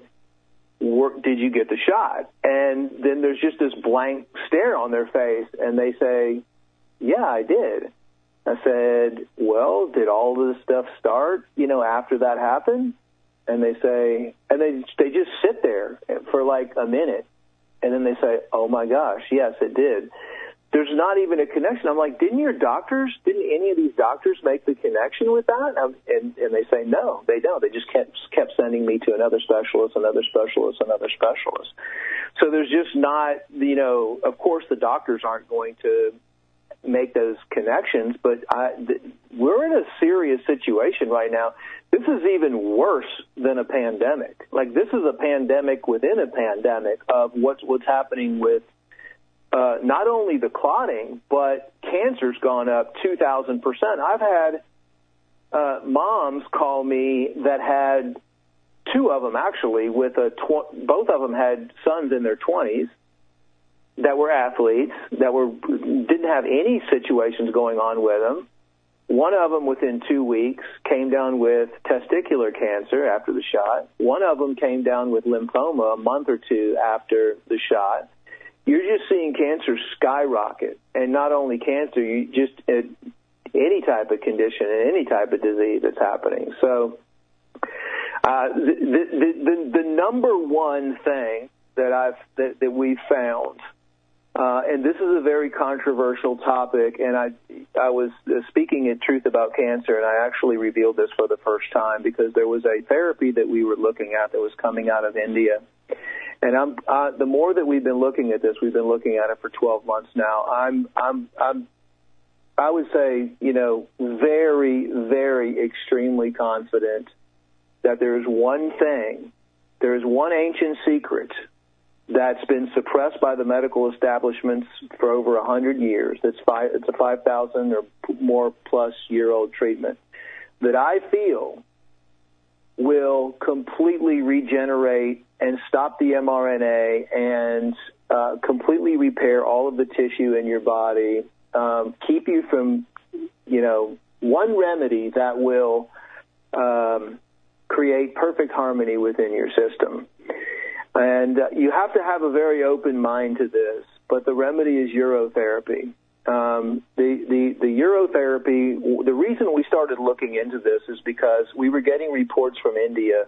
"Did you get the shot?" And then there's just this blank stare on their face, and they say, "Yeah, I did." I said, "Well, did all of this stuff start, you know, after that happened?" And they say, and they they just sit there for like a minute, and then they say, "Oh my gosh, yes, it did." There's not even a connection. I'm like, didn't your doctors, didn't any of these doctors make the connection with that? Um, and, and they say, no, they don't. They just kept, kept sending me to another specialist, another specialist, another specialist. So there's just not, you know, of course the doctors aren't going to make those connections, but I, th- we're in a serious situation right now. This is even worse than a pandemic. Like, this is a pandemic within a pandemic of what's what's happening with Uh, not only the clotting, but cancer's gone up two thousand percent. I've had uh, moms call me that had two of them, actually, with a tw- both of them had sons in their twenties that were athletes, that were didn't have any situations going on with them. One of them, within two weeks, came down with testicular cancer after the shot. One of them came down with lymphoma a month or two after the shot. You're just seeing cancer skyrocket, and not only cancer, you just uh, any type of condition and any type of disease that's happening. So uh, the, the, the, the number one thing that I've that, that we've found, uh, and this is a very controversial topic, and I I was speaking at Truth About Cancer, and I actually revealed this for the first time because there was a therapy that we were looking at that was coming out of India. And I'm, uh, the more that we've been looking at this, we've been looking at it for twelve months now. I'm, I'm, I'm, I would say, you know, very, very extremely confident that there is one thing, there is one ancient secret that's been suppressed by the medical establishments for over a hundred years. It's five, it's a five thousand or more plus year old treatment that I feel will completely regenerate and stop the mRNA and uh, completely repair all of the tissue in your body, um, keep you from, you know, one remedy that will um, create perfect harmony within your system. And uh, you have to have a very open mind to this, but the remedy is urotherapy. Um, the, the, the urotherapy, the reason we started looking into this is because we were getting reports from India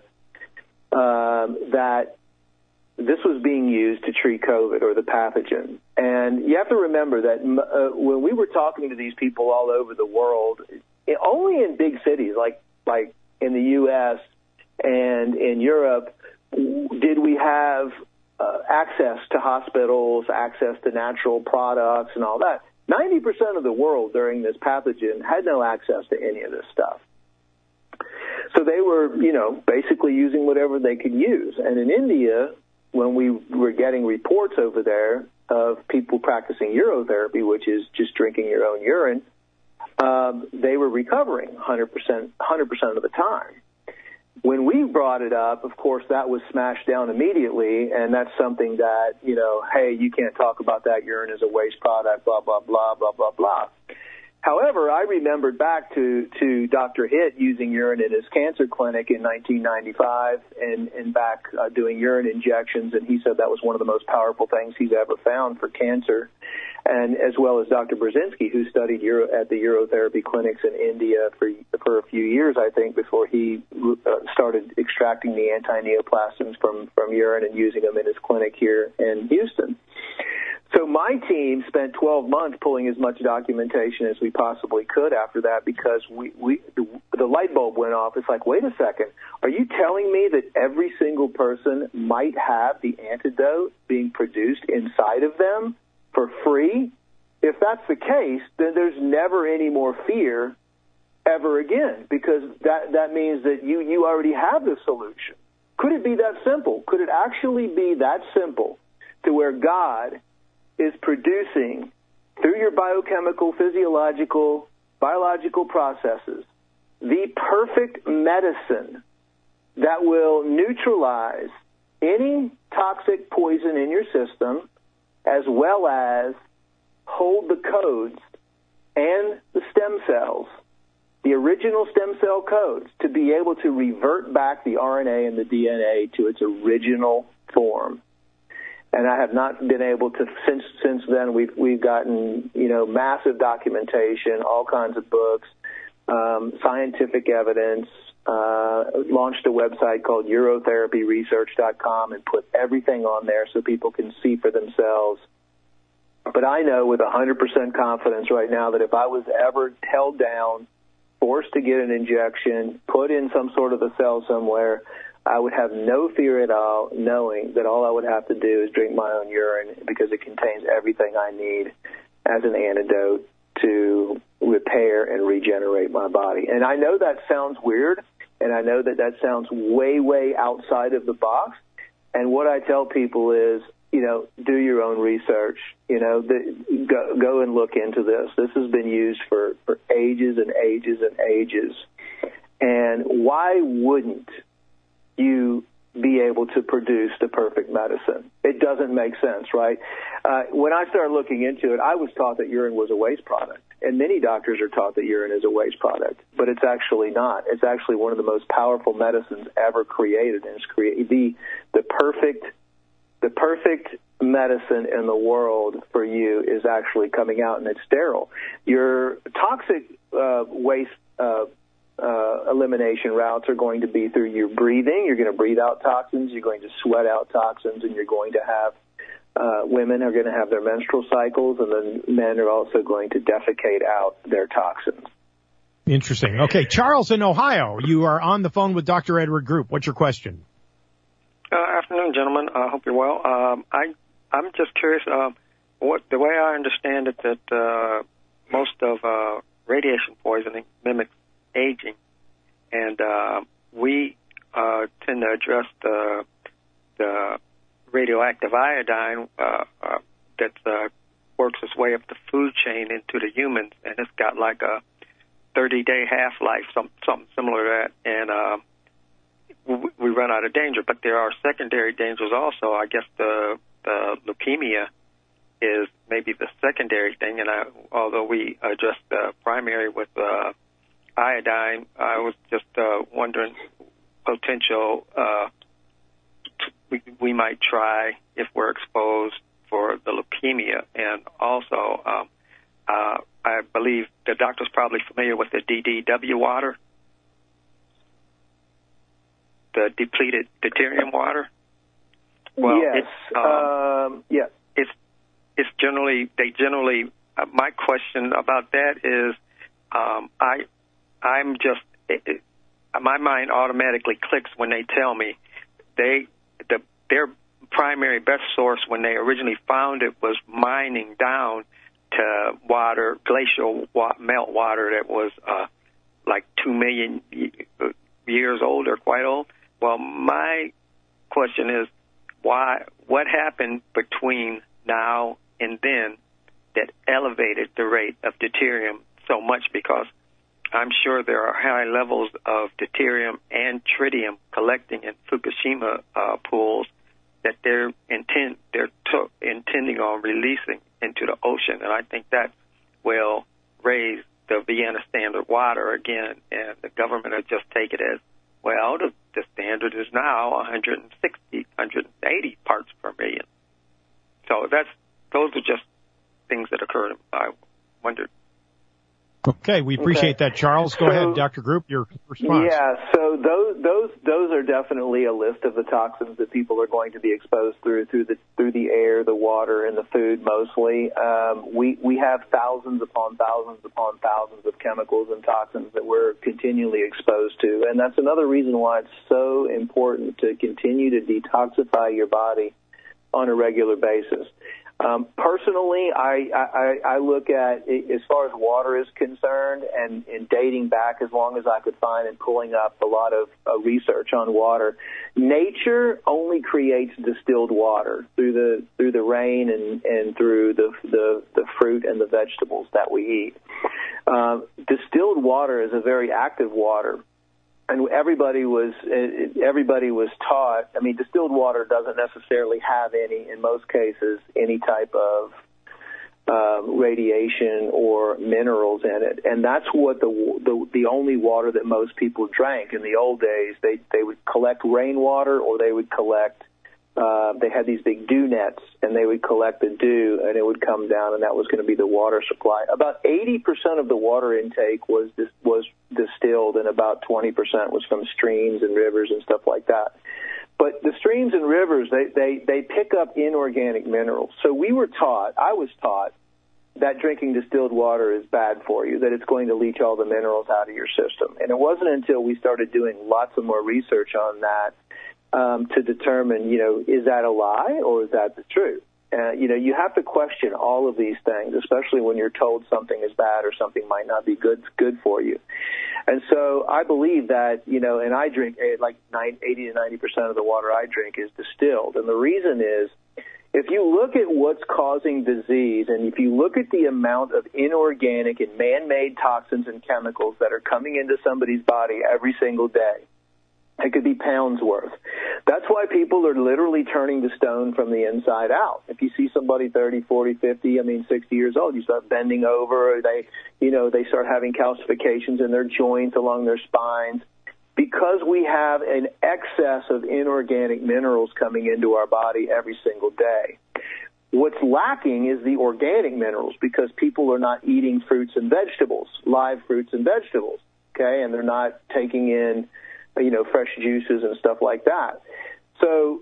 um, that this was being used to treat COVID or the pathogen. And you have to remember that uh, when we were talking to these people all over the world, it, only in big cities like, like in the U S and in Europe did we have uh, access to hospitals, access to natural products and all that. ninety percent of the world during this pathogen had no access to any of this stuff. So they were, you know, basically using whatever they could use. And in India, when we were getting reports over there of people practicing urotherapy, which is just drinking your own urine, um, they were recovering one hundred percent, one hundred percent of the time. When we brought it up, of course, that was smashed down immediately, and that's something that, you know, hey, you can't talk about that. Urine is a waste product, blah, blah, blah, blah, blah, blah. However, I remembered back to, to Doctor Hitt using urine in his cancer clinic in nineteen ninety-five and, and back uh, doing urine injections, and he said that was one of the most powerful things he's ever found for cancer. And as well as Doctor Brzezinski, who studied Euro, at the urotherapy clinics in India for for a few years, I think, before he uh, started extracting the anti-neoplasms from, from urine and using them in his clinic here in Houston. So my team spent twelve months pulling as much documentation as we possibly could after that because we, we the, the light bulb went off. It's like, wait a second, are you telling me that every single person might have the antidote being produced inside of them for free? If that's the case, then there's never any more fear ever again, because that, that means that you, you already have the solution. Could it be that simple? Could it actually be that simple to where God is producing, through your biochemical, physiological, biological processes, the perfect medicine that will neutralize any toxic poison in your system, as well as hold the codes and the stem cells, the original stem cell codes, to be able to revert back the R N A and the D N A to its original form. And I have not been able to, since since then, we've, we've gotten, you know, massive documentation, all kinds of books, um, scientific evidence, uh, launched a website called urotherapy research dot com and put everything on there so people can see for themselves. But I know with one hundred percent confidence right now that if I was ever held down, forced to get an injection, put in some sort of a cell somewhere, I would have no fear at all, knowing that all I would have to do is drink my own urine because it contains everything I need as an antidote to repair and regenerate my body. And I know that sounds weird, and I know that that sounds way, way outside of the box. And what I tell people is, you know, do your own research. You know, the, go, go and look into this. This has been used for, for ages and ages and ages. And why wouldn't you be able to produce the perfect medicine? It doesn't make sense, right? Uh, when I started looking into it, I was taught that urine was a waste product, and many doctors are taught that urine is a waste product, but it's actually not. It's actually one of the most powerful medicines ever created, and it's create the the perfect the perfect medicine in the world for you is actually coming out, and it's sterile. Your toxic uh, waste uh, Uh, elimination routes are going to be through your breathing. You're going to breathe out toxins. You're going to sweat out toxins, and you're going to have uh, women are going to have their menstrual cycles, and then men are also going to defecate out their toxins. Interesting. Okay, Charles in Ohio, you are on the phone with Doctor Edward Group. What's your question? Uh, afternoon, gentlemen. I uh, hope you're well. Um, I I'm just curious. Uh, what the way I understand it, that uh, most of uh, radiation poisoning mimics aging, and uh, we uh, tend to address the, the radioactive iodine uh, uh, that uh, works its way up the food chain into the humans, and it's got like a thirty-day half-life, some, something similar to that, and uh, we, we run out of danger. But there are secondary dangers also. I guess the, the leukemia is maybe the secondary thing, and I, although we address the primary with uh, iodine, I was just uh, wondering potential uh, t- we, we might try if we're exposed for the leukemia. And also, um, uh, I believe the doctor's probably familiar with the D D W water, the depleted deuterium water. Well, yes. It's, um, um, yes. It's, it's generally, they generally, uh, my question about that is, um, I, I'm just, it, it, my mind automatically clicks when they tell me they, the, their primary best source when they originally found it was mining down to water, glacial wa- melt water that was uh, like two million years old or quite old. Well, my question is, why? What happened between now and then that elevated the rate of deuterium so much? Because I'm sure there are high levels of deuterium and tritium collecting in Fukushima uh, pools that they're intent they're to, intending on releasing into the ocean, and I think that will raise the Vienna Standard water again, and the government will just take it as, well, the, the standard is now one hundred sixty, one hundred eighty parts per million. So that's those are just things that occurred. I wondered. Okay, we appreciate okay. that, Charles. Go so, ahead, Doctor Group, your response. Yeah, so those those those are definitely a list of the toxins that people are going to be exposed through through the through the air, the water, and the food mostly. Um, we we have thousands upon thousands upon thousands of chemicals and toxins that we're continually exposed to, and that's another reason why it's so important to continue to detoxify your body on a regular basis. Um, personally, I, I, I look at, as far as water is concerned, and in dating back as long as I could find and pulling up a lot of uh, research on water, nature only creates distilled water through the through the rain and, and through the, the the fruit and the vegetables that we eat. Uh, distilled water is a very active water. And everybody was everybody was taught. I mean, distilled water doesn't necessarily have any, in most cases, any type of uh, radiation or minerals in it, and that's what the, the the only water that most people drank in the old days. They they would collect rainwater, or they would collect. Uh, they had these big dew nets, and they would collect the dew, and it would come down, and that was going to be the water supply. About eighty percent of the water intake was dis- was distilled, and about twenty percent was from streams and rivers and stuff like that. But the streams and rivers, they, they, they pick up inorganic minerals. So we were taught, I was taught, that drinking distilled water is bad for you, that it's going to leach all the minerals out of your system. And it wasn't until we started doing lots of more research on that Um, to determine, you know, is that a lie or is that the truth? Uh, you know, you have to question all of these things, especially when you're told something is bad or something might not be good good for you. And so I believe that, you know, and I drink like eighty to ninety percent of the water I drink is distilled. And the reason is, if you look at what's causing disease, and if you look at the amount of inorganic and man-made toxins and chemicals that are coming into somebody's body every single day, it could be pounds worth. That's why people are literally turning to stone from the inside out. If you see somebody thirty, forty, fifty, I mean sixty years old, you start bending over, or they, you know, they start having calcifications in their joints along their spines, because we have an excess of inorganic minerals coming into our body every single day. What's lacking is the organic minerals, because people are not eating fruits and vegetables, live fruits and vegetables, okay, and they're not taking in, you know, fresh juices and stuff like that. So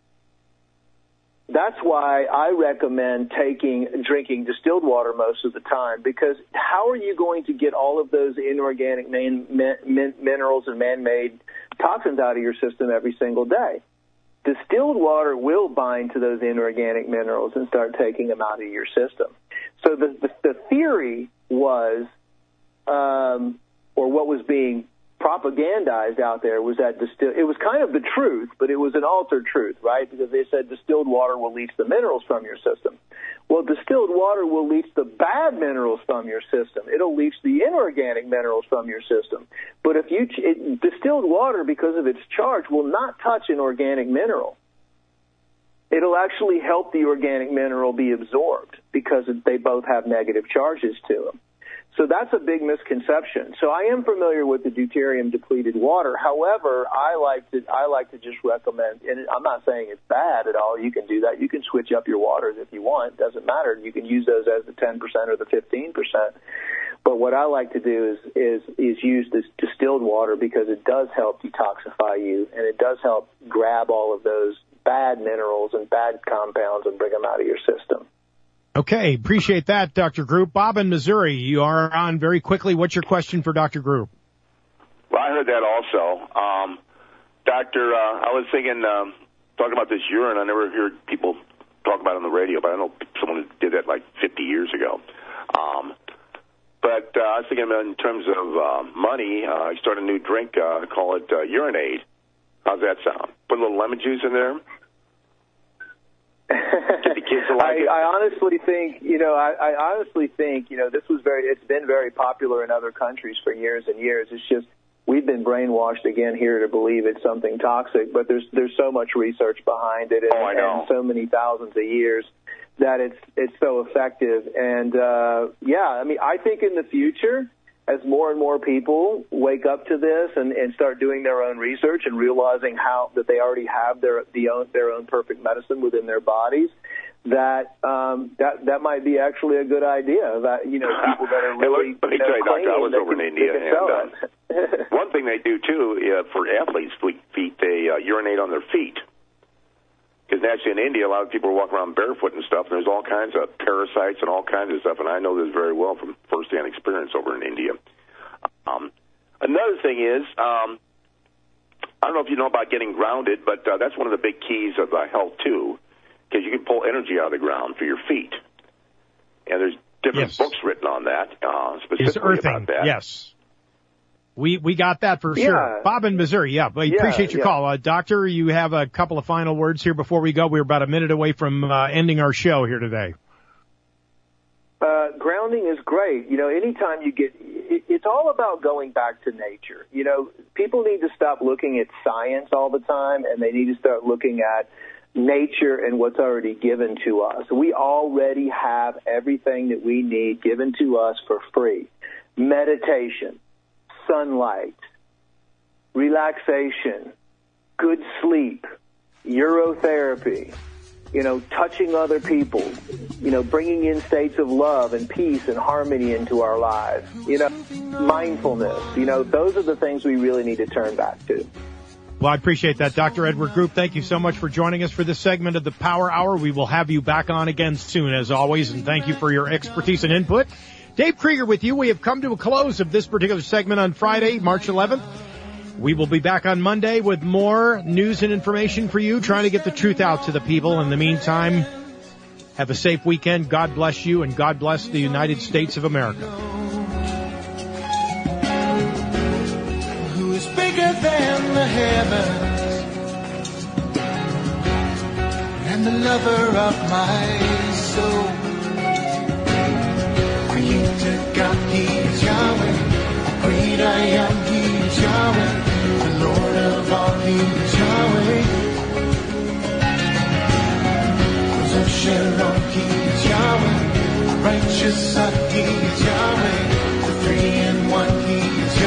that's why I recommend taking, drinking distilled water most of the time, because how are you going to get all of those inorganic man, min, minerals and man-made toxins out of your system every single day? Distilled water will bind to those inorganic minerals and start taking them out of your system. So the, the, the theory was, um, or what was being propagandized out there was that distill. It was kind of the truth, but it was an altered truth, right? Because they said distilled water will leach the minerals from your system. Well, distilled water will leach the bad minerals from your system. It'll leach the inorganic minerals from your system. But if you it, distilled water, because of its charge, will not touch an organic mineral. It'll actually help the organic mineral be absorbed, because they both have negative charges to them. So that's a big misconception. So I am familiar with the deuterium depleted water. However, I like to I like to just recommend, and I'm not saying it's bad at all. You can do that. You can switch up your waters if you want. It doesn't matter. You can use those as the ten percent or the fifteen percent. But what I like to do is is is use this distilled water, because it does help detoxify you, and it does help grab all of those bad minerals and bad compounds and bring them out of your system. Okay, appreciate that, Doctor Group. Bob in Missouri, you are on very quickly. What's your question for Doctor Group? Well, I heard that also. Um, Doctor, uh, I was thinking, um, talking about this urine, I never heard people talk about it on the radio, but I know someone did that like fifty years ago. Um, but uh, I was thinking in terms of uh, money, uh, I started a new drink, uh, call it uh, Urinade. How's that sound? Put a little lemon juice in there. Get the kids to like I, it. I honestly think, you know, I, I honestly think, you know, this was very, it's been very popular in other countries for years and years. It's just we've been brainwashed again here to believe it's something toxic, but there's there's so much research behind it, and, oh, I know. and so many thousands of years that it's it's so effective. And uh, yeah, I mean, I think in the future, as more and more people wake up to this and, and start doing their own research and realizing how that they already have their the own, their own perfect medicine within their bodies, that um, that that might be actually a good idea. That you know, people that are really hey, let, let me you know, tell you, Doctor, I was can, over in can, India, can and uh, one thing they do too uh, for athletes' feet, they uh, urinate on their feet. Because actually in India, a lot of people walk around barefoot and stuff, and there's all kinds of parasites and all kinds of stuff, and I know this very well from first-hand experience over in India. Um, another thing is, um, I don't know if you know about getting grounded, but uh, that's one of the big keys of uh, health, too, because you can pull energy out of the ground for your feet. And there's different yes. books written on that, uh, specifically it's earthing. about that. Yes. We we got that for yeah. sure. Bob in Missouri, yeah. We yeah, appreciate your yeah. call. Uh, doctor, you have a couple of final words here before we go. We're about a minute away from uh, ending our show here today. Uh, grounding is great. You know, anytime you get, it, it's all about going back to nature. You know, people need to stop looking at science all the time, and they need to start looking at nature and what's already given to us. We already have everything that we need given to us for free. Meditation, sunlight, relaxation, good sleep, urotherapy, you know, touching other people, you know, bringing in states of love and peace and harmony into our lives, you know, mindfulness, you know, those are the things we really need to turn back to. Well, I appreciate that. Doctor Edward Group, thank you so much for joining us for this segment of the Power Hour. We will have you back on again soon, as always, and thank you for your expertise and input. Dave Krieger with you. We have come to a close of this particular segment on Friday, March eleventh. We will be back on Monday with more news and information for you, trying to get the truth out to the people. In the meantime, have a safe weekend. God bless you, and God bless the United States of America. Who is bigger than the heavens and the lover of my soul? Creator God, He is Yahweh. Great I am, He is Yahweh. The Lord of all, He is Yahweh. Rose of Sharon, He is Yahweh. Righteous Son, He is Yahweh. The three in one, He is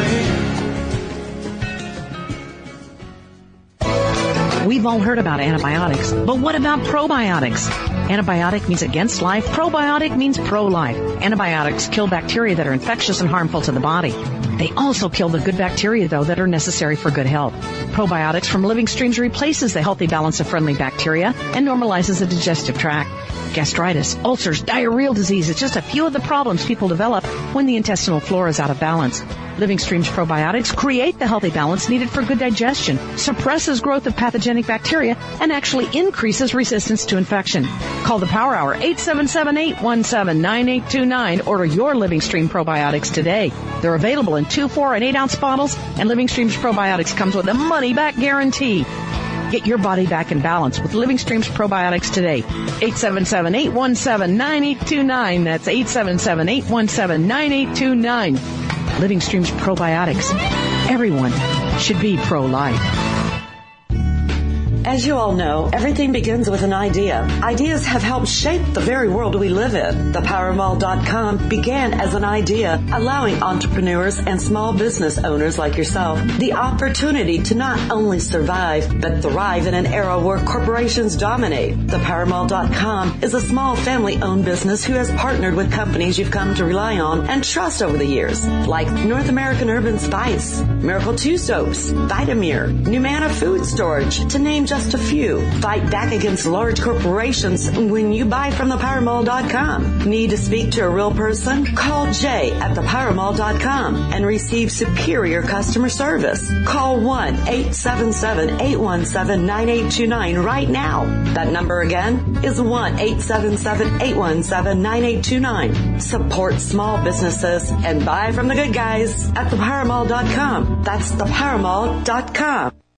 Yahweh. We've all heard about antibiotics, but what about probiotics? Antibiotic means against life. Probiotic means pro-life. Antibiotics kill bacteria that are infectious and harmful to the body. They also kill the good bacteria, though, that are necessary for good health. Probiotics from Living Streams replaces the healthy balance of friendly bacteria and normalizes the digestive tract. Gastritis, ulcers, diarrheal disease is just a few of the problems people develop when the intestinal flora is out of balance. Living Streams probiotics create the healthy balance needed for good digestion, suppresses growth of pathogenic bacteria, and actually increases resistance to infection. Call the Power Hour, eight seven seven, eight one seven, nine eight two nine. Order your Living Stream probiotics today. They're available in two, four, and eight ounce bottles, and Living Streams probiotics comes with a money-back guarantee. Get your body back in balance with Living Streams probiotics today. eight seven seven, eight one seven, nine eight two nine. That's eight seven seven, eight one seven, nine eight two nine. Living Streams probiotics. Everyone should be pro-life. As you all know, everything begins with an idea. Ideas have helped shape the very world we live in. The power mall dot com began as an idea, allowing entrepreneurs and small business owners like yourself the opportunity to not only survive, but thrive in an era where corporations dominate. The power mall dot com is a small family-owned business who has partnered with companies you've come to rely on and trust over the years, like North American Urban Spice, Miracle two Soaps, Vitamir, Numana Food Storage, to name just Just a few. Fight back against large corporations when you buy from the power mall dot com. Need to speak to a real person? Call Jay at the power mall dot com and receive superior customer service. Call one, eight seven seven, eight one seven, nine eight two nine right now. That number again is one, eight seven seven, eight one seven, nine eight two nine. Support small businesses and buy from the good guys at the power mall dot com. That's the power mall dot com.